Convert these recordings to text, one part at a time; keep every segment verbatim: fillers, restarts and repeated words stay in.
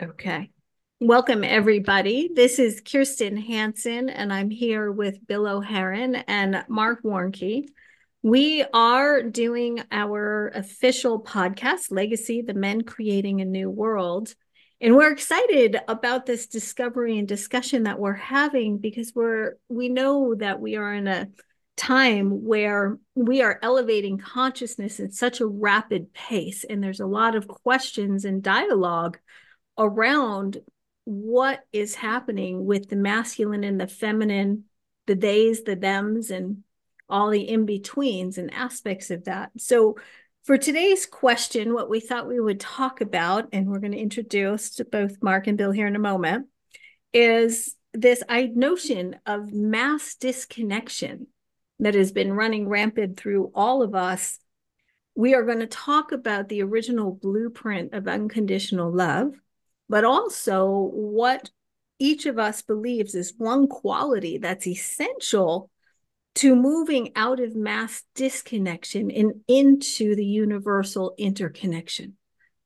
Okay. Welcome, everybody. This is Kirsten Hansen, and I'm here with Bill O'Haron and Mark Warnke. We are doing our official podcast, Legacy, the Men Creating a New World. And we're excited about this discovery and discussion that we're having because we're we know that we are in a time where we are elevating consciousness at such a rapid pace, and there's a lot of questions and dialogue around what is happening with the masculine and the feminine, the theys, the thems, and all the in-betweens and aspects of that. So for today's question, what we thought we would talk about, and we're going to introduce to both Mark and Bill here in a moment, is this notion of mass disconnection that has been running rampant through all of us. We are going to talk about the original blueprint of unconditional love, but also what each of us believes is one quality that's essential to moving out of mass disconnection and into the universal interconnection.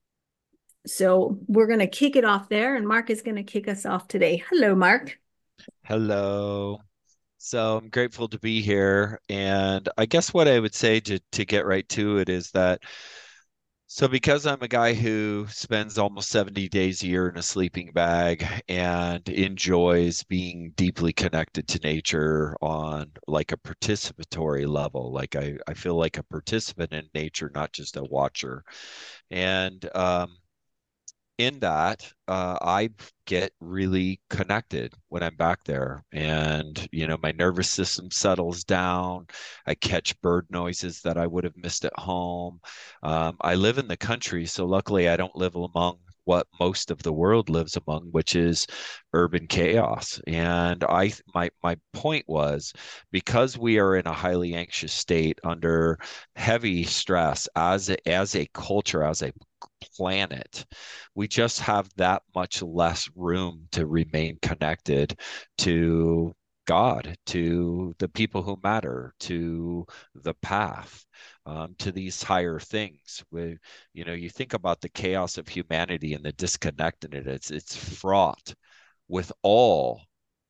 So we're going to kick it off there, and Mark is going to kick us off today. Hello, Mark. Hello. So I'm grateful to be here. And I guess what I would say to, to get right to it is that, so because I'm a guy who spends almost seventy days a year in a sleeping bag and enjoys being deeply connected to nature on like a participatory level, like I, I feel like a participant in nature, not just a watcher. And um, in that, uh, I get really connected when I'm back there. And, you know, my nervous system settles down. I catch bird noises that I would have missed at home. Um, I live in the country, so luckily I don't live among what most of the world lives among, which is urban chaos. And I, my, my point was because we are in a highly anxious state under heavy stress as a, as a culture, as a planet, we just have that much less room to remain connected to God, to the people who matter, to the path, um, to these higher things. We, you know, you think about the chaos of humanity and the disconnect in it. It's it's fraught with all,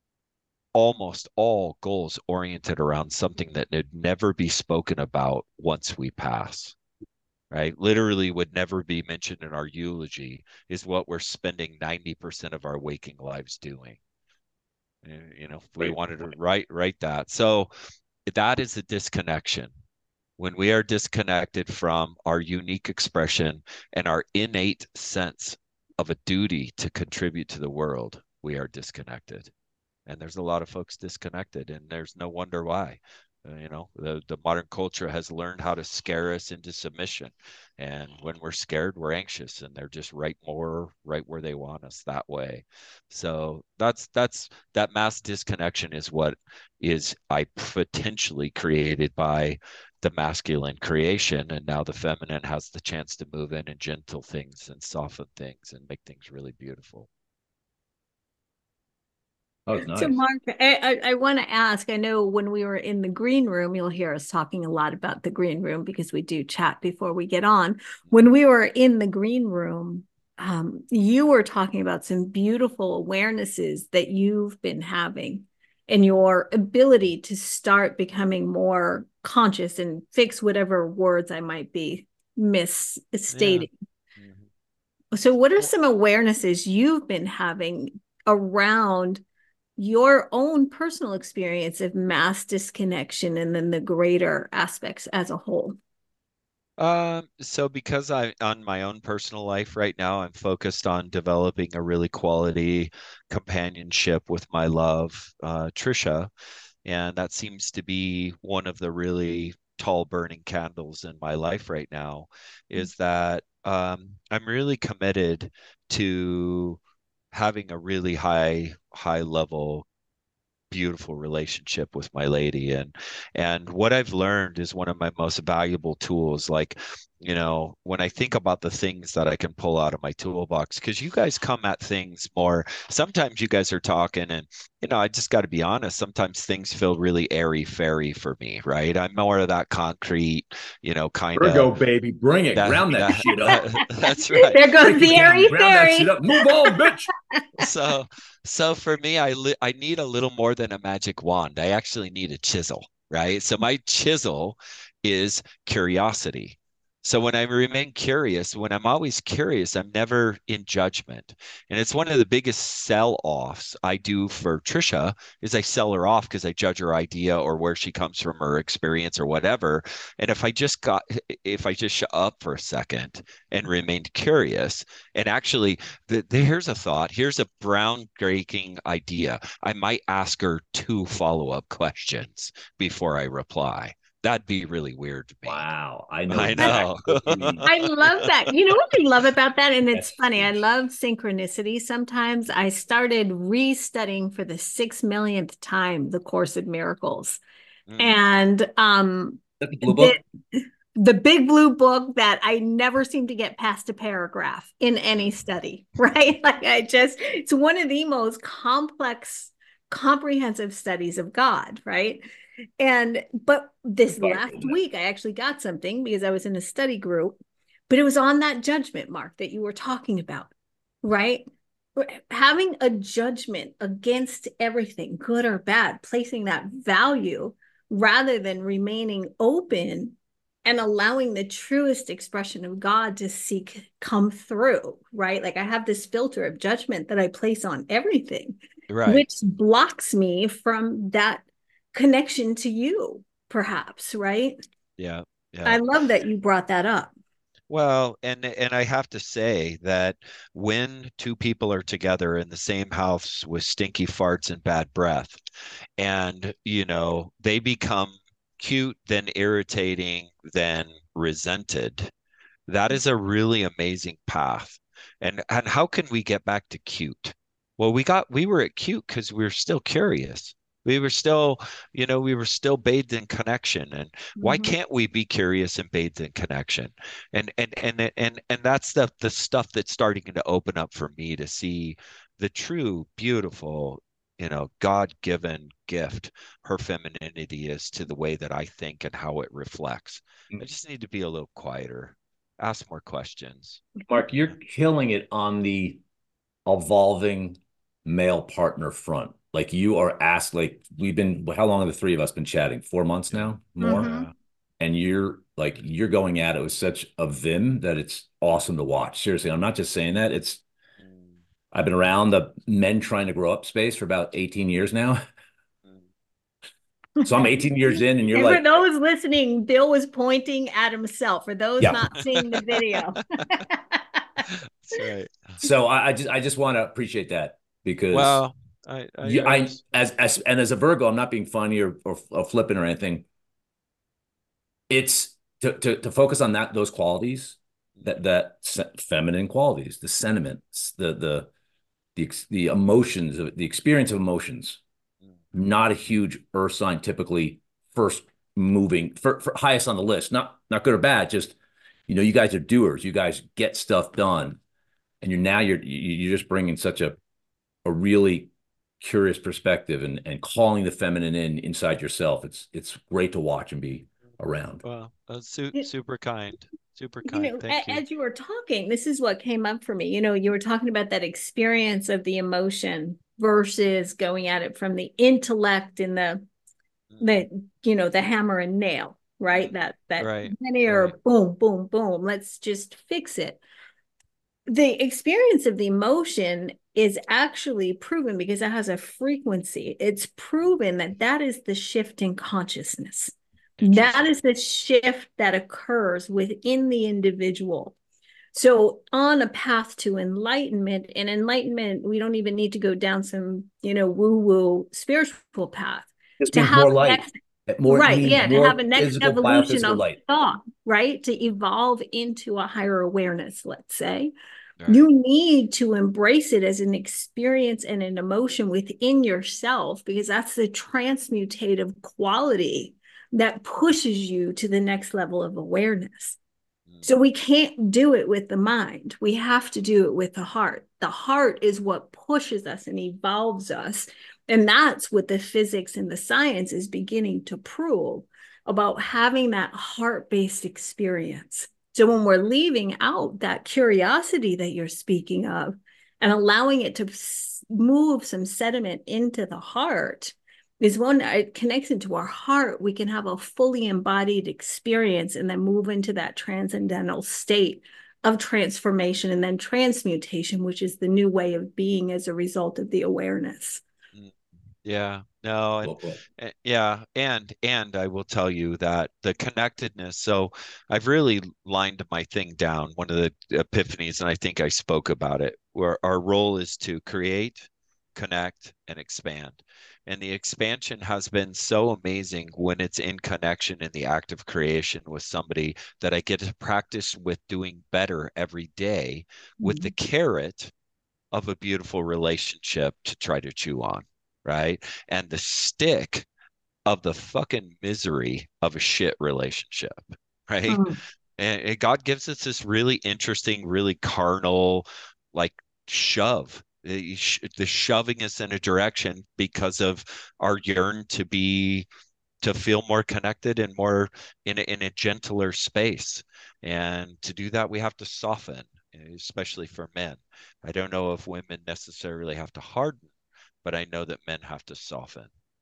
almost all goals oriented around something that would never be spoken about once we pass, right? Literally would never be mentioned in our eulogy is what we're spending ninety percent of our waking lives doing. You know, if we Right. wanted to write write that. So that is a disconnection. When we are disconnected from our unique expression and our innate sense of a duty to contribute to the world, we are disconnected. And there's a lot of folks disconnected, and there's no wonder why. Uh, you know, the, the modern culture has learned how to scare us into submission. And when we're scared, we're anxious, and they're just right more right where they want us that way. So that's that's that mass disconnection is what is I potentially created by the masculine creation. And now the feminine has the chance to move in and gentle things and soften things and make things really beautiful. Oh, it's So, nice. Mark, I, I, I want to ask. I know when we were in the green room, you'll hear us talking a lot about the green room because we do chat before we get on. When we were in the green room, um, you were talking about some beautiful awarenesses that you've been having and your ability to start becoming more conscious and fix whatever words I might be Yeah. misstating. Mhm. So, what are Well, some awarenesses you've been having around your own personal experience of mass disconnection and then the greater aspects as a whole? Um, so because I on my own personal life right now, I'm focused on developing a really quality companionship with my love, uh, Trisha, and that seems to be one of the really tall burning candles in my life right now, is that um, I'm really committed to having a really high high level beautiful relationship with my lady. and and what I've learned is one of my most valuable tools. Like you know, when I think about the things that I can pull out of my toolbox, because you guys come at things more, sometimes you guys are talking and, you know, I just got to be honest, sometimes things feel really airy fairy for me, right? I'm more of that concrete, you know, kind of Virgo, baby, bring it. that, Ground that that, shit up. that, that's right. There goes Break it the down. airy Ground that shit fairy. up. Move on, bitch. So, so for me, I li I need a little more than a magic wand. I actually need a chisel, right? So my chisel is curiosity. So when I remain curious, when I'm always curious, I'm never in judgment. And it's one of the biggest sell-offs I do for Trisha is I sell her off because I judge her idea or where she comes from, her experience or whatever. And if I just got, if I just shut up for a second and remained curious and actually the, the, here's a thought. Here's a groundbreaking idea. I might ask her two follow-up questions before I reply. That'd be really weird to me. Wow. I know I exactly know. what you mean. I love that. You know what I love about that? And it's That's funny. I huge. love synchronicity. Sometimes I started restudying for the six millionth time the Course in Miracles. Mm, And um Is that the blue the book? the big blue book that I never seem to get past a paragraph in any mm, study, right? Like I just, it's one of the most complex, comprehensive studies of God, right? And, but this last week, I actually got something because I was in a study group, but it was on that judgment, Mark, that you were talking about, right? Having a judgment against everything, good or bad, placing that value rather than remaining open and allowing the truest expression of God to seek come through, right? Like I have this filter of judgment that I place on everything, right. which blocks me from that connection to you, perhaps, right? Yeah. Yeah. I love that you brought that up. Well, and and I have to say that when two people are together in the same house with stinky farts and bad breath, and you know, they become cute, then irritating, then resented, that is a really amazing path. And and how can we get back to cute? Well, we got we were at cute because we were still curious. We were still, you know, we were still bathed in connection. And why Mhm. can't we be curious and bathed in connection? And and and and and that's the the stuff that's starting to open up for me to see the true, beautiful, you know, God-given gift her femininity is to the way that I think and how it reflects. I just need to be a little quieter, ask more questions. Mark, you're killing it on the evolving male partner front. Like you are asked, like we've been, how long have the three of us been chatting? Four months Yeah. now, more. Mhm. Yeah. And you're like, you're going at it with such a vim that it's awesome to watch. Seriously, I'm not just saying that. It's, Mm, I've been around the men trying to grow up space for about eighteen years now. mm. So I'm eighteen years in, and you're And for like, those listening, Bill was pointing at himself. For those yeah. not seeing the video. That's right. So I, I just, I just want to appreciate that because Well, I, I, you, I I, was, as, as, and as a Virgo, I'm not being funny or, or, or flippant or anything. It's to, to, to focus on that, those qualities, that, that feminine qualities, the sentiments, the, the, the, the emotions, the experience of emotions. Not a huge earth sign, typically first moving, for, for highest on the list. Not not good or bad, just you know, you guys are doers. You guys get stuff done, and you're now you're you're just bringing such a a really curious perspective and and calling the feminine in inside yourself. It's it's great to watch and be around. well, that's su super kind, super You kind. know, Thank a- you. as you were talking, this is what came up for me. You know, you were talking about that experience of the emotion versus going at it from the intellect and the Mm, the you know the hammer and nail, right? mm. That that Right, right. linear boom, boom, boom. Let's just fix it. The experience of the emotion is actually proven because it has a frequency. It's proven that that is the shift in consciousness. That Interesting. is the shift that occurs within the individual. So on a path to enlightenment, and enlightenment, we don't even need to go down some, you know, woo-woo spiritual path This to means have more a light. next, More it right, means yeah, to have more a next physical, evolution biophysical of light. thought, right? To evolve into a higher awareness, let's say. Right. You need to embrace it as an experience and an emotion within yourself because that's the transmutative quality that pushes you to the next level of awareness. So we can't do it with the mind. We have to do it with the heart. The heart is what pushes us and evolves us. And that's what the physics and the science is beginning to prove about having that heart-based experience. So when we're leaving out that curiosity that you're speaking of and allowing it to move some sediment into the heart, is when it connects into our heart, we can have a fully embodied experience and then move into that transcendental state of transformation and then transmutation, which is the new way of being as a result of the awareness. Yeah, no, and, and yeah, and and I will tell you that the connectedness. So I've really lined my thing down. One of the epiphanies, and I think I spoke about it, where our role is to create, connect, and expand. And the expansion has been so amazing when it's in connection in the act of creation with somebody that I get to practice with doing better every day with the carrot of a beautiful relationship to try to chew on, right? And the stick of the fucking misery of a shit relationship, right? Mm. And, and God gives us this really interesting, really carnal, like shove. The shoving us in a direction because of our yearn to be to feel more connected and more in a, in a gentler space. And to do that, we have to soften, especially for men. I don't know if women necessarily have to harden, but I know that men have to soften.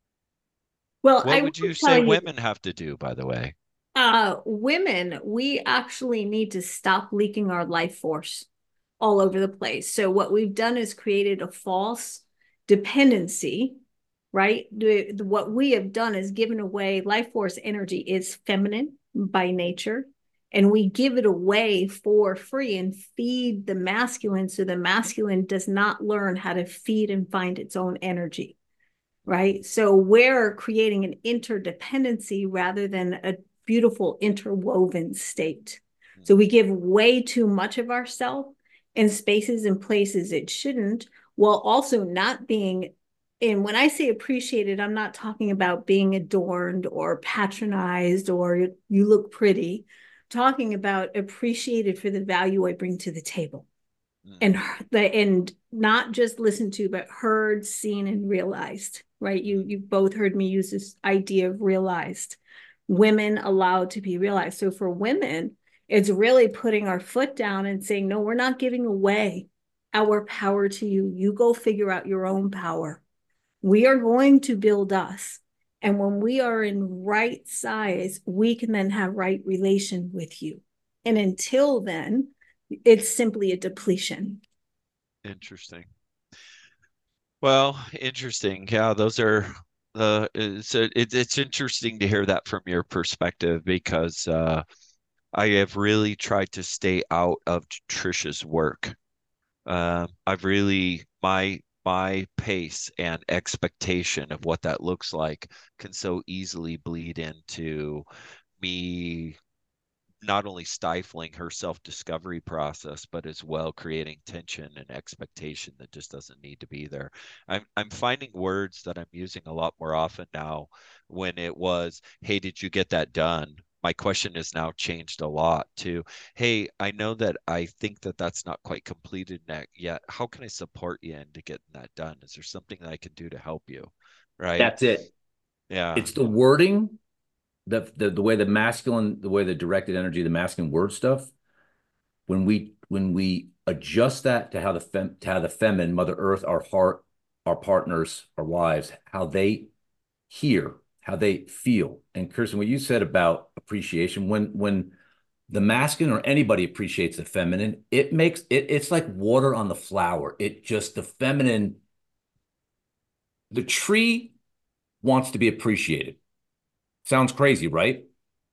Well, What I would will you tell say you, women have to do, by the way? uh, women, we actually need to stop leaking our life force all over the place. So what we've done is created a false dependency, right? What we have done is given away life force energy is feminine by nature, and we give it away for free and feed the masculine so the masculine does not learn how to feed and find its own energy, right? So we're creating an interdependency rather than a beautiful interwoven state. So we give way too much of ourselves in spaces and places it shouldn't, while also not being, and when I say appreciated, I'm not talking about being adorned or patronized or you look pretty. I'm talking about appreciated for the value I bring to the table. Mm. And the and not just listened to, but heard, seen, and realized, right? You you both heard me use this idea of realized. Women allowed to be realized. So for women, it's really putting our foot down and saying, no, we're not giving away our power to you. You go figure out your own power. We are going to build us. And when we are in right size, we can then have right relation with you. And until then, it's simply a depletion. Interesting. Well, interesting. Yeah, those are uh it's it, it's interesting to hear that from your perspective because uh I have really tried to stay out of Trisha's work. Um, I've really my my pace and expectation of what that looks like can so easily bleed into me not only stifling her self-discovery process, but as well creating tension and expectation that just doesn't need to be there. I'm I'm finding words that I'm using a lot more often now when it was, hey, did you get that done? My question has now changed a lot to, hey, I know that I think that that's not quite completed yet. How can I support you into getting that done? Is there something that I can do to help you? Right? That's it. Yeah. It's the wording, the, the the way the masculine, the way the directed energy, the masculine word stuff. When we when we adjust that to how the fem, to how the feminine, Mother Earth, our heart, our partners, our wives, how they hear, how they feel. And Kirsten, what you said about appreciation, when when the masculine or anybody appreciates the feminine, it makes it, it's like water on the flower. It just, the feminine, the tree wants to be appreciated. Sounds crazy, right?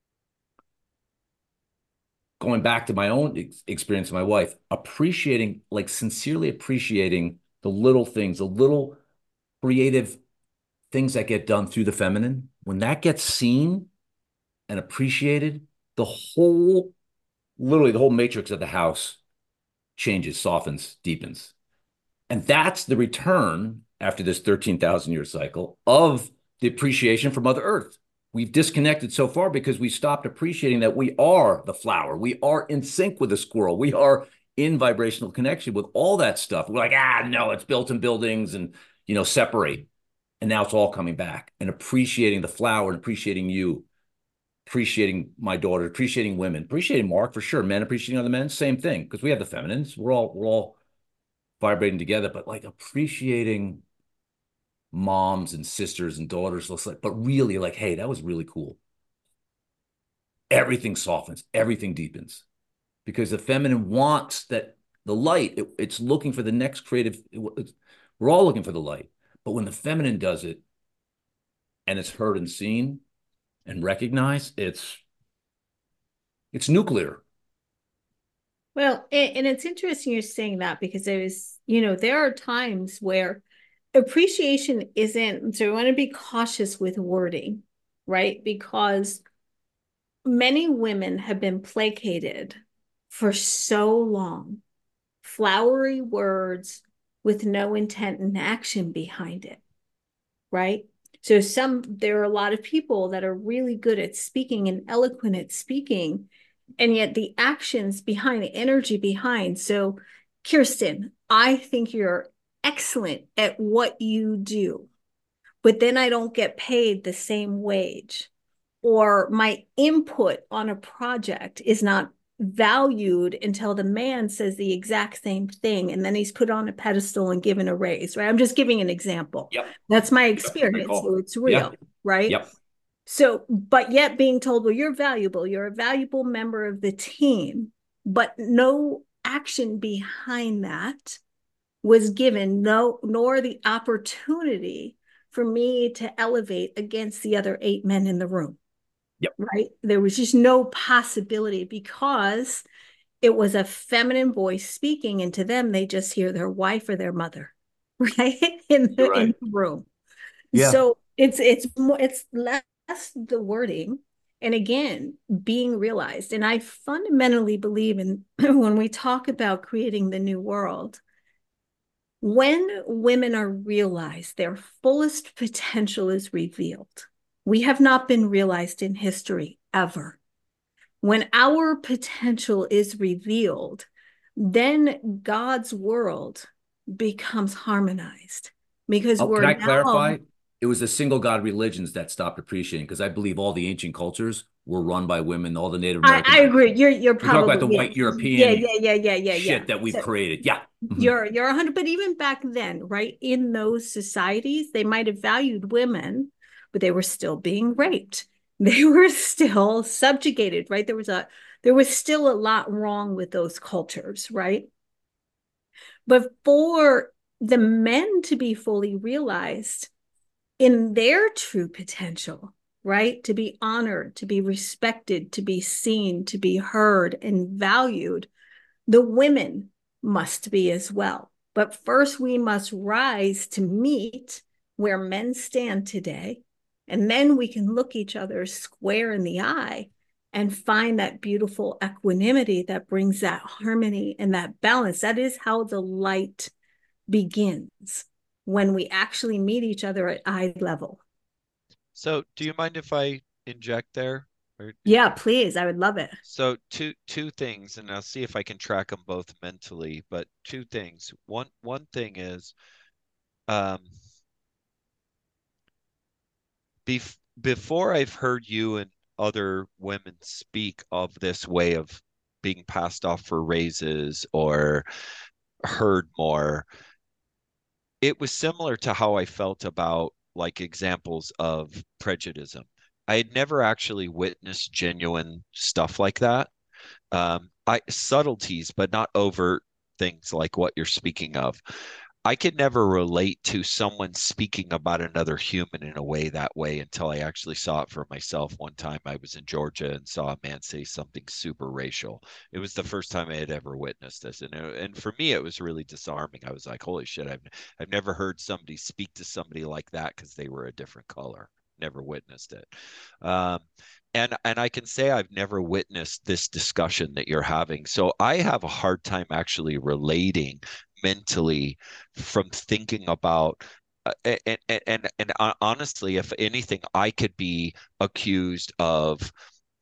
Going back to my own ex experience with my wife, appreciating, like sincerely appreciating the little things, the little creative things that get done through the feminine, when that gets seen and appreciated, the whole, literally the whole matrix of the house changes, softens, deepens. And that's the return after this thirteen thousand year cycle of the appreciation for Mother Earth. we've disconnected so far because we stopped appreciating that we are the flower. We are in sync with the squirrel. We are in vibrational connection with all that stuff. We're like, ah, no, it's built in buildings and, you know, separate. And now it's all coming back and appreciating the flower and appreciating you, appreciating my daughter, appreciating women, appreciating Mark for sure. Men appreciating other men, same thing. Because we have the feminines. We're all, we're all vibrating together, but like appreciating moms and sisters and daughters, but really like, hey, that was really cool. Everything softens, everything deepens, because the feminine wants that the light. It, it's looking for the next creative. It, we're all looking for the light, but when the feminine does it, and it's heard and seen and recognized, it's it's nuclear. Well, and it's interesting you're saying that, because there's, you know, there are times where appreciation isn't, so we want to be cautious with wording, right? Because many women have been placated for so long, flowery words with no intent and action behind it, right? So some, there are a lot of people that are really good at speaking and eloquent at speaking, and yet the actions behind, the energy behind. So Kirsten, I think you're excellent at what you do, but then I don't get paid the same wage, or my input on a project is not valued until the man says the exact same thing, and then he's put on a pedestal and given a raise, right? I'm just giving an example. Yep. That's my experience. Yep. So it's real, yep. right? Yep. So, but yet being told, well, you're valuable, you're a valuable member of the team, but no action behind that was given, no, nor the opportunity for me to elevate against the other eight men in the room. Yep. Right? There was just no possibility, because it was a feminine voice speaking, and to them, they just hear their wife or their mother, right? In the, right. in the room. Yeah. So it's, it's more, it's less the wording, and again, being realized. And I fundamentally believe in, when we talk about creating the new world, when women are realized, their fullest potential is revealed. We have not been realized in history ever. When our potential is revealed, then God's world becomes harmonized, because oh, we're can I now... clarify? It was the single God religions that stopped appreciating, because I believe all the ancient cultures were run by women. All the Native Americans. I, I agree. You're you're probably talk about the yeah. white European yeah yeah yeah yeah yeah shit yeah. that we've so, created. Yeah, you're you're a hundred. But even back then, right, in those societies, they might have valued women, but they were still being raped. They were still subjugated, right? There was a there was still a lot wrong with those cultures, right? But for the men to be fully realized in their true potential, right? To be honored, to be respected, to be seen, to be heard and valued, the women must be as well. But first, we must rise to meet where men stand today. And then we can look each other square in the eye and find that beautiful equanimity that brings that harmony and that balance. That is how the light begins, when we actually meet each other at eye level. So do you mind if I inject there? Or... Yeah, please. I would love it. So two two things, and I'll see if I can track them both mentally, but two things. One one thing is um bef before I've heard you and other women speak of this way of being passed off for raises or heard more, it was similar to how I felt about like examples of prejudice. I had never actually witnessed genuine stuff like that. Um, I subtleties, but not overt things like what you're speaking of. I could never relate to someone speaking about another human in a way that way until I actually saw it for myself. One time I was in Georgia and saw a man say something super racial. It was the first time I had ever witnessed this. And, it, and for me, it was really disarming. I was like, holy shit, I've, I've never heard somebody speak to somebody like that because they were a different color. Never witnessed it. Um, and and I can say I've never witnessed this discussion that you're having. So I have a hard time actually relating mentally from thinking about uh, and, and and and honestly, if anything, I could be accused of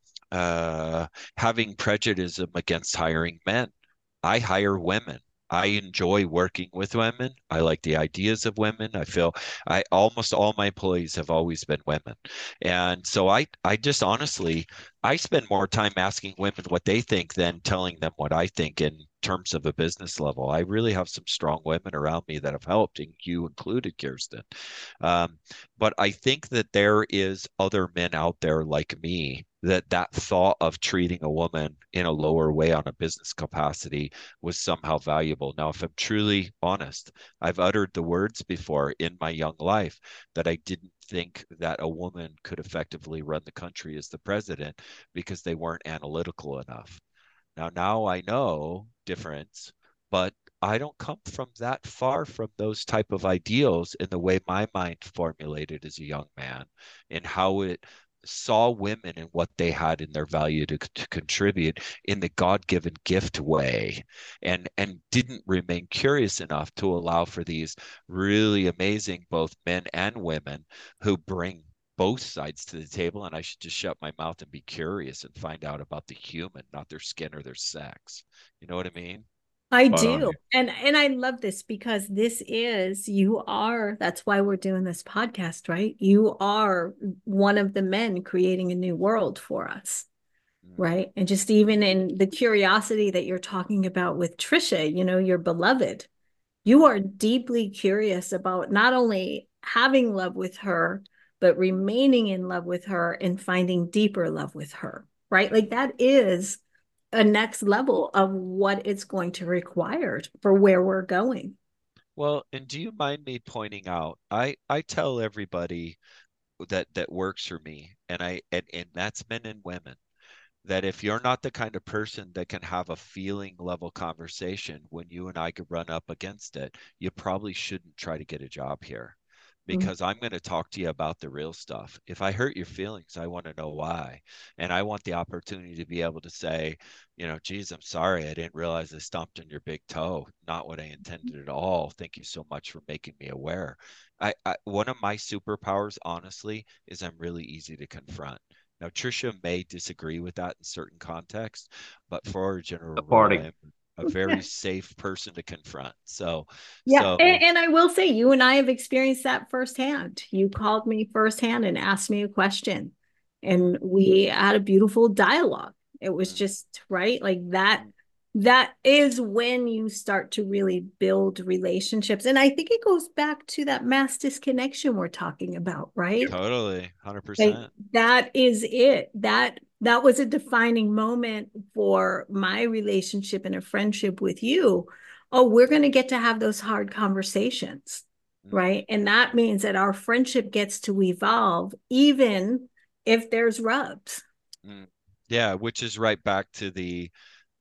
uh, having prejudice against hiring men. I hire women. I enjoy working with women. I like the ideas of women. I feel I almost all my employees have always been women. And so I I just honestly I spend more time asking women what they think than telling them what I think in terms of a business level. I really have some strong women around me that have helped, and you included, Kirsten. Um, but I think that there is other men out there like me that that thought of treating a woman in a lower way on a business capacity was somehow valuable. Now, if I'm truly honest, I've uttered the words before in my young life that I didn't think that a woman could effectively run the country as the president because they weren't analytical enough. Now, now I know difference, but I don't come from that far from those type of ideals in the way my mind formulated as a young man and how it saw women and what they had in their value to, to contribute in the God-given gift way, and and didn't remain curious enough to allow for these really amazing both men and women who bring both sides to the table, and I should just shut my mouth and be curious and find out about the human, not their skin or their sex. You know what I mean? I Spot on do. here. And and I love this because this is you are that's why we're doing this podcast, right? You are one of the men creating a new world for us, Mm, right? And just even in the curiosity that you're talking about with Trisha, you know, your beloved, you mm, are deeply curious about not only having love with her, but remaining in love with her and finding deeper love with her, right? Like that is a next level of what it's going to require for where we're going. Well, and do you mind me pointing out, I I tell everybody that that works for me, and I and, and that's men and women, that if you're not the kind of person that can have a feeling level conversation when you and I could run up against it, you probably shouldn't try to get a job here. Mhm. Because I'm going to talk to you about the real stuff. If I hurt your feelings, I want to know why. And I want the opportunity to be able to say, you know, geez, I'm sorry. I didn't realize I stomped on your big toe. Not what I intended at all. Thank you so much for making me aware. I, I one of my superpowers, honestly, is I'm really easy to confront. Now, Trisha may disagree with that in certain contexts, but for a The general rule, I party. am a very safe person to confront. So, Yeah. And, so and I will say, you and I have experienced that firsthand. You called me firsthand and asked me a question, and we had a beautiful dialogue. It was mm, just right like that. mm, That is when you start to really build relationships. And I think it goes back to that mass disconnection we're talking about, right? totally, Like one hundred percent. that is it. That that was a defining moment for my relationship and a friendship with you. Oh, we're going to get to have those hard conversations, Mm, right? And that means that our friendship gets to evolve even if there's rubs. mm. Yeah, which is right back to the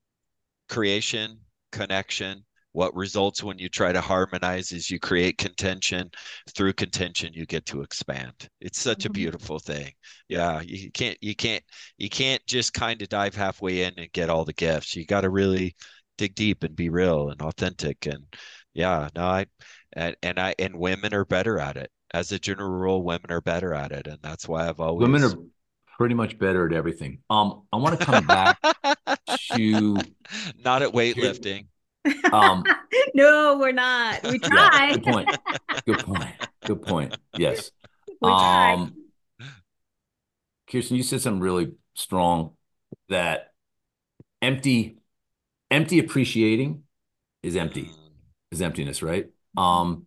creation, connection. What results when you try to harmonize is you create contention. Through contention, you get to expand. It's such a Mhm. beautiful thing. Yeah, you can't, you can't, you can't just kind of dive halfway in and get all the gifts. You got to really dig deep and be real and authentic. And yeah, no, I, and, and I, and women are better at it. As a general rule, women are better at it, and that's why I've Women always are pretty much better at everything. Um, I want to come back to not at here. weightlifting. Um, No, we're not. We yeah, try. good point. Good point. Good point. Yes. We try. Um, Kirsten, you said something really strong that empty, empty appreciating is empty, Mm, is emptiness, right? Um,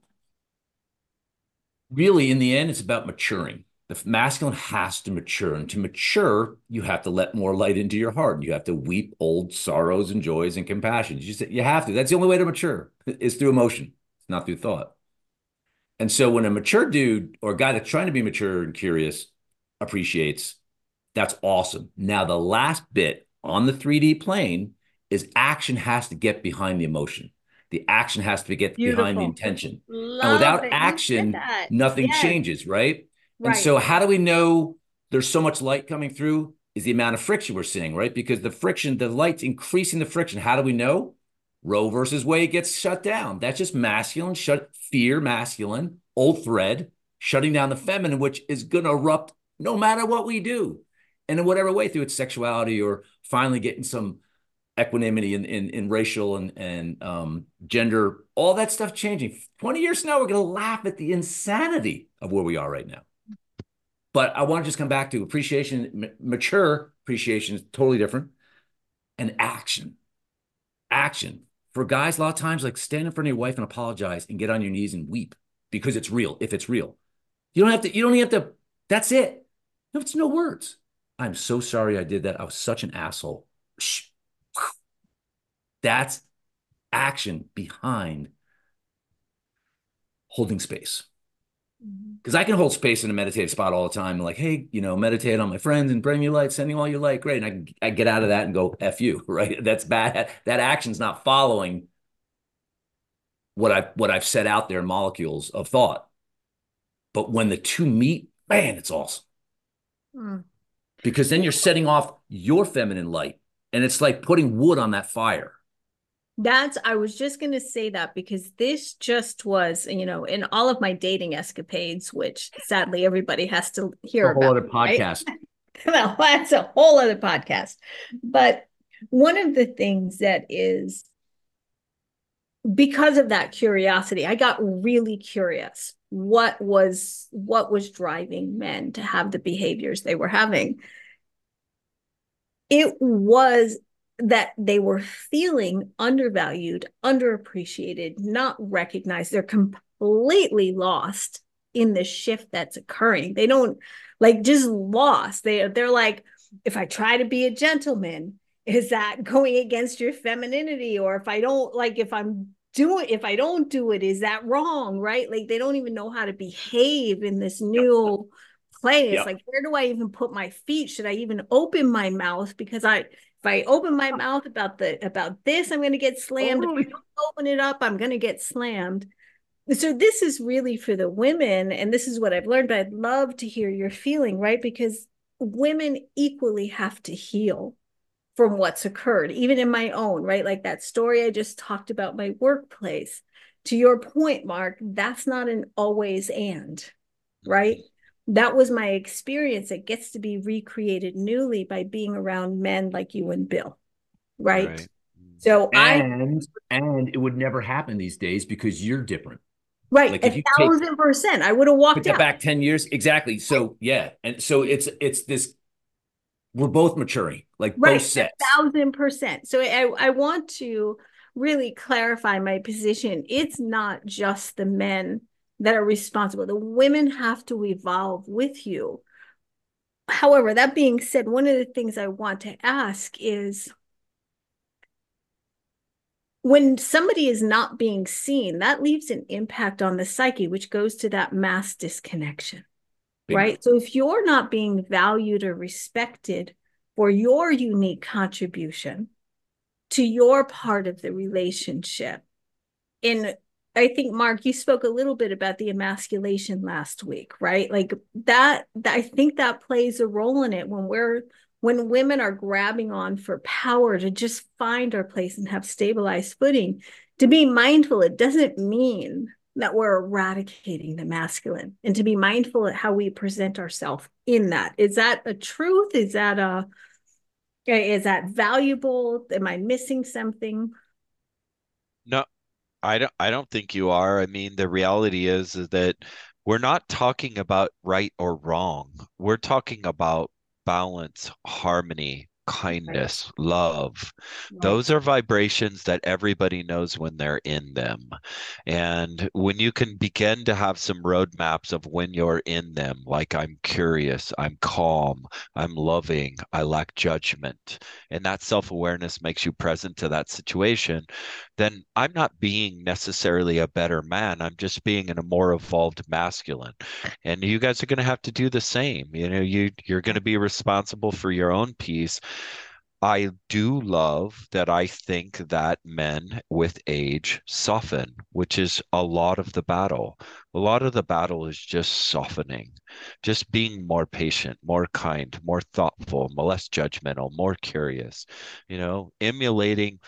really, in the end, it's about maturing. The masculine has to mature. And to mature, you have to let more light into your heart. You have to weep old sorrows and joys and compassion. You just you have to. That's the only way to mature is through emotion. It's not through thought. And so when a mature dude or a guy that's trying to be mature and curious appreciates, that's awesome. Now, the last bit on the three D plane is action has to get behind the emotion. The action has to get behind the Beautiful. intention. And Love without that you said action, that. nothing Yes, changes, right? And right. so, how do we know there's so much light coming through? Is the amount of friction we're seeing, right? Because the friction, the light's increasing the friction. How do we know? Roe versus Wade gets shut down. That's just masculine, shut fear, masculine, old thread, shutting down the feminine, which is going to erupt no matter what we do. And in whatever way, through its sexuality, or finally getting some equanimity in, in, in racial and, and um, gender, all that stuff changing. twenty years from now, we're going to laugh at the insanity of where we are right now. But I want to just come back to appreciation. Mature appreciation is totally different. And action. Action. For guys, a lot of times, like, stand in front of your wife and apologize and get on your knees and weep because it's real, if it's real. You don't have to, you don't even have to, that's it. No, it's no words. I'm so sorry I did that. I was such an asshole. Shh. That's action behind holding space. Because I can hold space in a meditative spot all the time. Like, hey, you know, meditate on my friends and bring me light, sending all you light. Great. And I, I get out of that and go, F you, right? That's bad. That action's not following what I what I've set out there in molecules of thought. But when the two meet, man, it's awesome. Mm. Because then you're setting off your feminine light. And it's like putting wood on that fire. That's, I was just going to say that, because this just was, you know, in all of my dating escapades, which sadly everybody has to hear a whole about. Other podcast. Right? Well, that's a whole other podcast. But one of the things that is, because of that curiosity, I got really curious. What was, what was driving men to have the behaviors they were having? It was that they were feeling undervalued, underappreciated, not recognized. They're completely lost in the shift that's occurring. They don't, like, just lost. They, they're like, if I try to be a gentleman, is that going against your femininity? Or if I don't, like, if I'm doing, if I don't do it, is that wrong? Right? Like, they don't even know how to behave in this new place. Yep. Like, where do I even put my feet? Should I even open my mouth? Because I, if I open my mouth about the about this, I'm going to get slammed. Totally. If I don't open it up, I'm going to get slammed. So this is really for the women, and this is what I've learned, but I'd love to hear your feeling, right? Because women equally have to heal from what's occurred, even in my own, right? Like that story I just talked about, my workplace. To your point, Mark, that's not an always and, right? That was my experience. It gets to be recreated newly by being around men like you and Bill, right? right. So and, I and it would never happen these days because you're different, right? Like a thousand take, percent. I would have walked out back ten years, exactly. So yeah, and so it's it's this. We're both maturing, like right, both sets. A thousand percent. So I I want to really clarify my position. It's not just the men that are responsible. The women have to evolve with you. However, that being said, one of the things I want to ask is, when somebody is not being seen, that leaves an impact on the psyche, which goes to that mass disconnection, Big right? Man. So if you're not being valued or respected for your unique contribution to your part of the relationship, in I think, Mark, you spoke a little bit about the emasculation last week, right? Like that, that I think that plays a role in it when we're, when women are grabbing on for power to just find our place and have stabilized footing. To be mindful, it doesn't mean that we're eradicating the masculine, and to be mindful at how we present ourselves in that. Is that a truth? Is that a, is that valuable? Am I missing something? No. I don't I don't think you are. I mean, the reality is, is that we're not talking about right or wrong. We're talking about balance, harmony, kindness, right. love. Right. Those are vibrations that everybody knows when they're in them. And when you can begin to have some roadmaps of when you're in them, like I'm curious, I'm calm, I'm loving, I lack judgment, and that self-awareness makes you present to that situation, then I'm not being necessarily a better man. I'm just being in a more evolved masculine. And you guys are going to have to do the same. You know, you, you're going to be responsible for your own peace. I do love that I think that men with age soften, which is a lot of the battle. A lot of the battle is just softening, just being more patient, more kind, more thoughtful, less judgmental, more curious, you know, emulating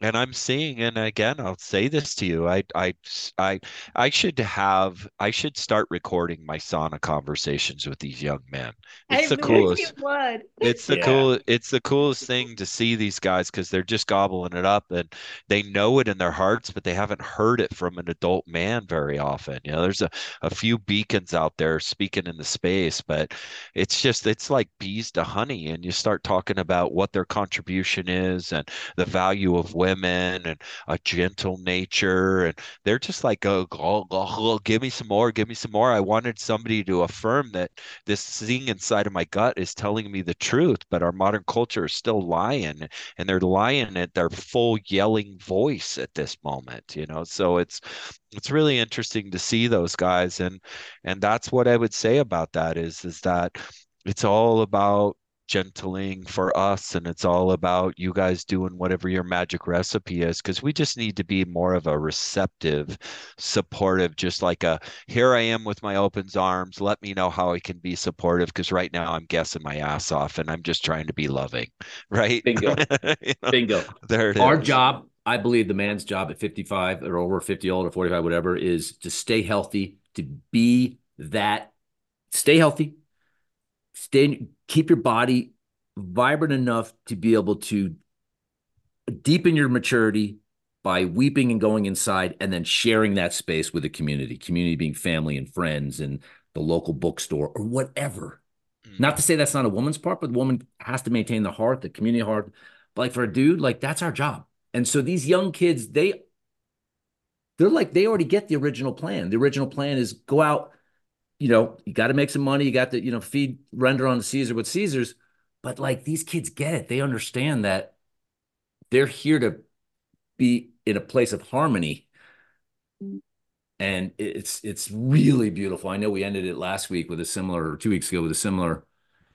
and I'm seeing, and again, I'll say this to you. I, I, I, I should have, I should start recording my sauna conversations with these young men. I It's the knew you coolest. would. It's the Yeah. cool, it's the coolest thing to see these guys because they're just gobbling it up and they know it in their hearts, but they haven't heard it from an adult man very often. You know, there's a, a few beacons out there speaking in the space, but it's just, it's like bees to honey. And you start talking about what their contribution is and the value of women and a gentle nature. And they're just like, oh, oh, oh, oh, give me some more, give me some more. I wanted somebody to affirm that this thing inside of my gut is telling me the truth, but our modern culture is still lying, and they're lying at their full yelling voice at this moment, you know. So it's it's really interesting to see those guys, and and that's what I would say about that is is that it's all about gentling for us, and it's all about you guys doing whatever your magic recipe is, because we just need to be more of a receptive, supportive, just like a here I am with my open arms, let me know how I can be supportive, because right now I'm guessing my ass off and I'm just trying to be loving, right? Bingo. You know, Bingo. there it Our is. job, I believe the man's job at fifty-five or over fifty old or forty-five, whatever, is to stay healthy, to be that, stay healthy, stay, keep your body vibrant enough to be able to deepen your maturity by weeping and going inside and then sharing that space with the community, community being family and friends and the local bookstore or whatever. Mm. Not to say that's not a woman's part, but the woman has to maintain the heart, the community heart. But like for a dude, like that's our job. And so these young kids, they they're like, they already get the original plan. The original plan is go out, you know, you got to make some money. You got to, you know, feed, render on the Caesar with Caesar's. But like these kids get it. They understand that they're here to be in a place of harmony. And it's it's really beautiful. I know we ended it last week with a similar, or two weeks ago with a similar,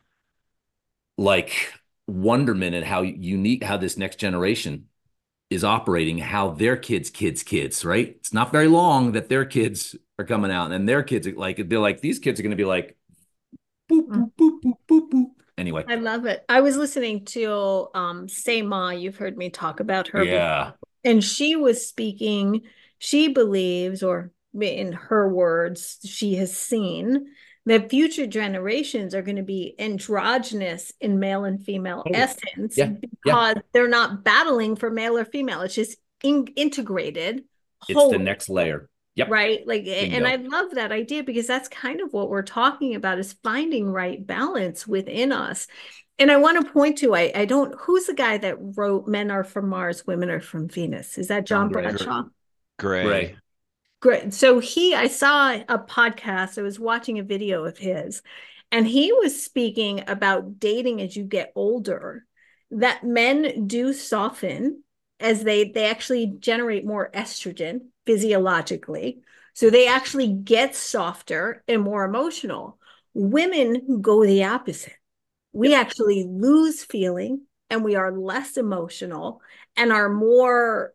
like wonderment at how unique, how this next generation is operating, how their kids, kids, kids, right? It's not very long that their kids are coming out, and their kids are like, they're like, these kids are going to be like, boop, boop, boop, boop, boop, boop. Anyway. I love it. I was listening to um Say Ma. You've heard me talk about her Yeah. before. And she was speaking, she believes, or in her words, she has seen that future generations are going to be androgynous in male and female Totally. essence Yeah. because Yeah. they're not battling for male or female. It's just in integrated. It's the whole. next layer. Yep. Right. Like, and I Bingo. love that idea because that's kind of what we're talking about is finding right balance within us. And I want to point to, I, I don't, who's the guy that wrote Men Are From Mars, Women Are From Venus? Is that John John Gray. Bradshaw? Gray. Gray. Great. So he, I saw a podcast, I was watching a video of his, and he was speaking about dating as you get older, that men do soften as they they actually generate more estrogen physiologically. So they actually get softer and more emotional. Women go the opposite. We Yep. actually lose feeling and we are less emotional and are more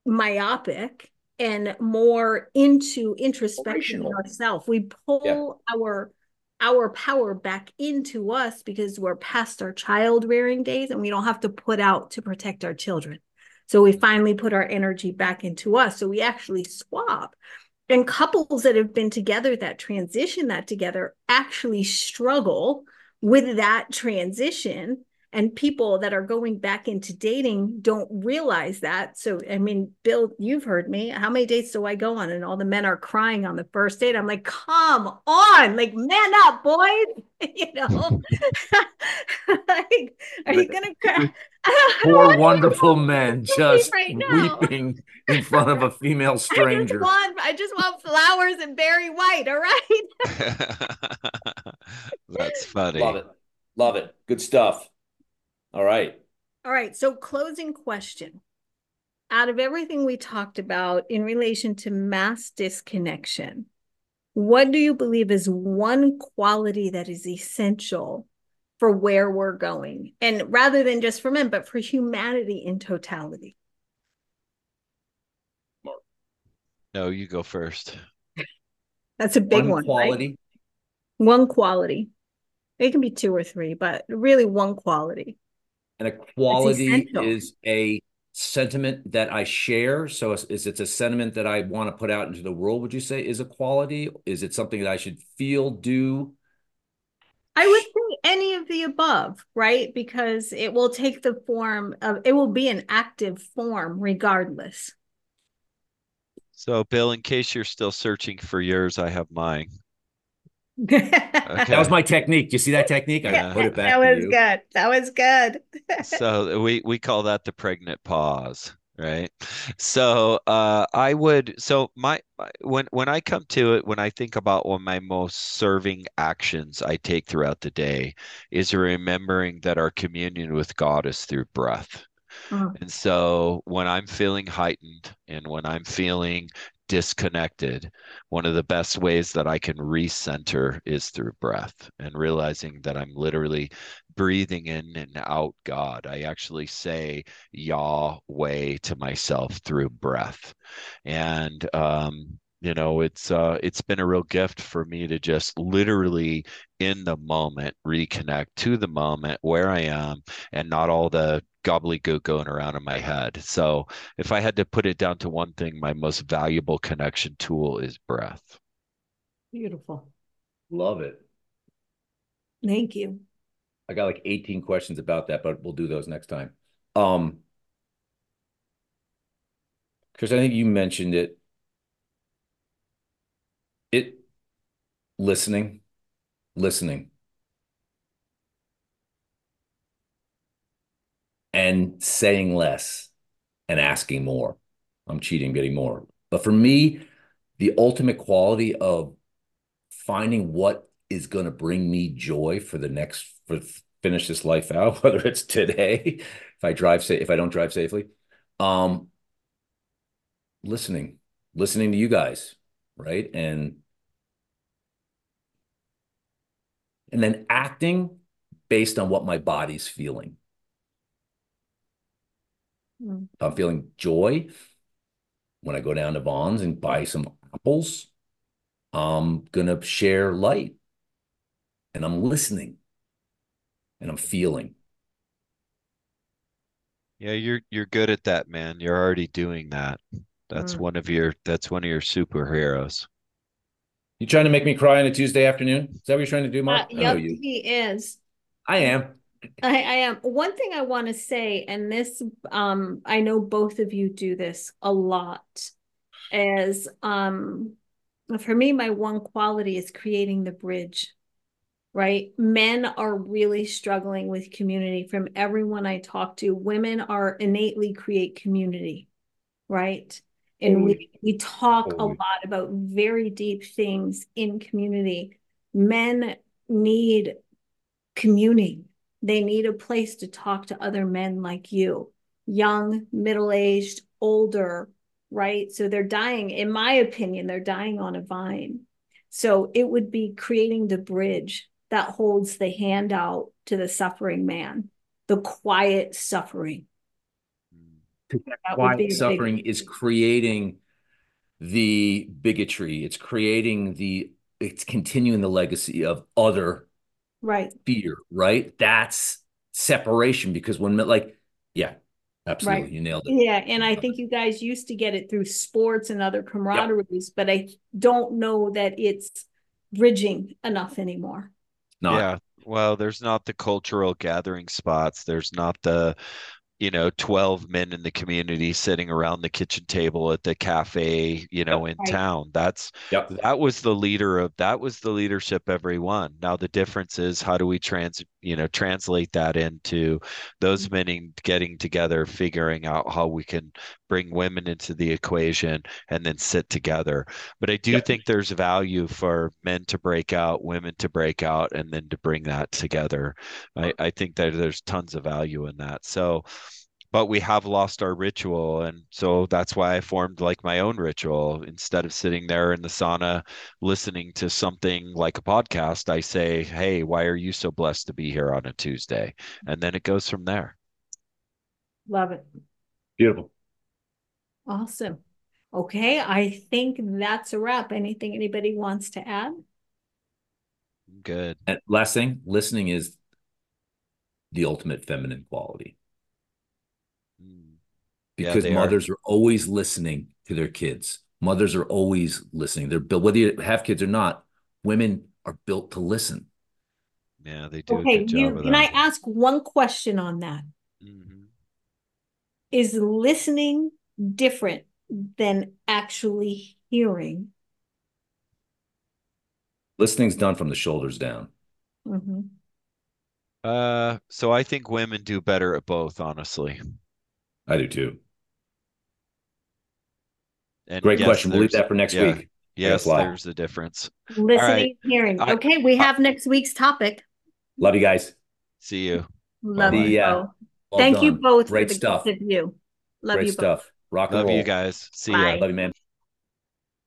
myopic and more into introspection in ourselves. We Yeah. pull our our power back into us because we're past our child rearing days and we don't have to put out to protect our children. So we finally put our energy back into us. So we actually swap. And couples that have been together that transition that together actually struggle with that transition. And people that are going back into dating don't realize that. So, I mean, Bill, you've heard me. How many dates do I go on? And all the men are crying on the first date. I'm like, come on, like, man up, boys. You know, like, are you going to cry? Four wonderful men just right now. weeping in front of a female stranger. I just want, I just want flowers and Barry White. All right. That's funny. Love it. Love it. Good stuff. All right. All right. So, closing question. Out of everything we talked about in relation to mass disconnection, what do you believe is one quality that is essential for where we're going? And rather than just for men, but for humanity in totality. No, you go first. That's a big One one, quality. right? One quality. It can be two or three, but really one quality. And a quality essential. is a sentiment that I share? So is, is it a sentiment that I want to put out into the world, would you say is a quality? Is it something that I should feel, do? I would say any of the above, right? Because it will take the form of, it will be an active form regardless. So, Bill, in case you're still searching for yours, I have mine. That was Okay. my technique. Do you see that technique? I Yeah. put it That back to was you. good. That was good. So we we call that the pregnant pause, right? So uh I would so my, my when when I come to it, when I think about what my most serving actions I take throughout the day is remembering that our communion with God is through breath. Mm, And so when I'm feeling heightened and when I'm feeling disconnected, one of the best ways that I can recenter is through breath and realizing that I'm literally breathing in and out God. I actually say Yahweh to myself through breath. And um you know, it's uh it's been a real gift for me to just literally in the moment reconnect to the moment where I am and not all the gobbledygook going around in my head. So if I had to put it down to one thing, my most valuable connection tool is breath. beautiful. Love it. Thank you. I got like eighteen questions about that, but we'll do those next time. Um, Chris, I think you mentioned it. It listening, listening, and saying less and asking more. I'm cheating, getting more. But for me, the ultimate quality of finding what is going to bring me joy for the next for finish this life out, whether it's today, if I drive safe, if I don't drive safely, um, listening, listening to you guys, right? And and then acting based on what my body's feeling. Mm. If I'm feeling joy when I go down to Vons and buy some apples, I'm gonna share light and I'm listening and I'm feeling. Yeah, you're you're good at that, man. You're already doing that. That's Mm. one of your that's one of your superheroes. You trying to make me cry on a Tuesday afternoon? Is that what you're trying to do, Uh, Mark? I know yep, you. he is. I am. I, I am. One thing I want to say, and this, um, I know both of you do this a lot, is um, for me, my one quality is creating the bridge, right? Men are really struggling with community. From everyone I talk to, women are innately create community, right? And Totally. we we talk a Totally. lot about very deep things in community. Men need communing. They need a place to talk to other men like you, young, middle-aged, older, right? So they're dying, in my opinion, they're dying on a vine. So it would be creating the bridge that holds the hand out to the suffering man, the quiet suffering. That would Quiet be a big, suffering is creating the bigotry. It's creating the, it's continuing the legacy of other right, fear, right? That's separation because when, like, yeah, right. absolutely. You nailed it. Yeah, and I think you guys used to get it through sports and other Yep. camaraderies, but I don't know that it's bridging enough anymore. Not. Yeah. Well, there's not the cultural gathering spots. There's not the you know, twelve men in the community sitting around the kitchen table at the cafe, you know, Yep. in Right. town. That's Yep. that was the leader of that was the leadership everyone. Now the difference is how do we trans, you know, translate that into those men in- getting together, figuring out how we can bring women into the equation and then sit together. But I do Yep. think there's value for men to break out, women to break out, and then to bring that together. I, I think that there's tons of value in that. So but we have lost our ritual. And so that's why I formed like my own ritual. Instead of sitting there in the sauna listening to something like a podcast, I say, hey, why are you so blessed to be here on a Tuesday? And then it goes from there. Love it. Beautiful. Awesome. Okay, I think that's a wrap. Anything anybody wants to add? Good. And last thing, listening is the ultimate feminine quality. Mm. because they are. mothers are always listening to their kids. Mothers are always listening. They're built, whether you have kids or not, women are built to listen. Yeah, they do a Okay, good job you of can I that. ask one question on that? Mhm. Is listening different than actually hearing? Listening's done from the shoulders down. Mm-hmm. Uh, so I think women do better at both, honestly. I do too. And Great yes, question. We'll leave there's that for next yeah, week. I gotta yes, fly. there's a difference. All right. Listening, hearing. I, Okay, we I have next week's topic. Love you guys. see you. Love Bye-bye. you The uh, both. well Thank you done. both for Great the gift stuff. of you. Love Great you both. stuff. Rock and Love you roll. guys. See ya. Bye. Love you, man.